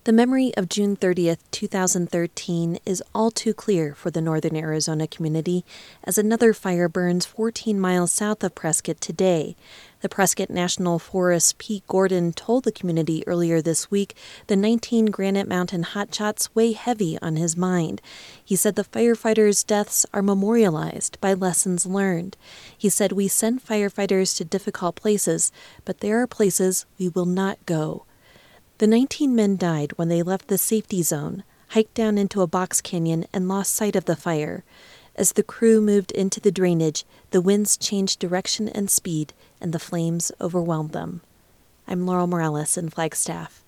The memory of June 30th, 2013 is all too clear for the northern Arizona community as another fire burns 14 miles south of Prescott today. The Prescott National Forest's Pete Gordon told the community earlier this week the 19 Granite Mountain hotshots weigh heavy on his mind. He said the firefighters' deaths are memorialized by lessons learned. He said, "We send firefighters to difficult places, but there are places we will not go." The 19 men died when they left the safety zone, hiked down into a box canyon, and lost sight of the fire. As the crew moved into the drainage, the winds changed direction and speed, and the flames overwhelmed them. I'm Laurel Morales in Flagstaff.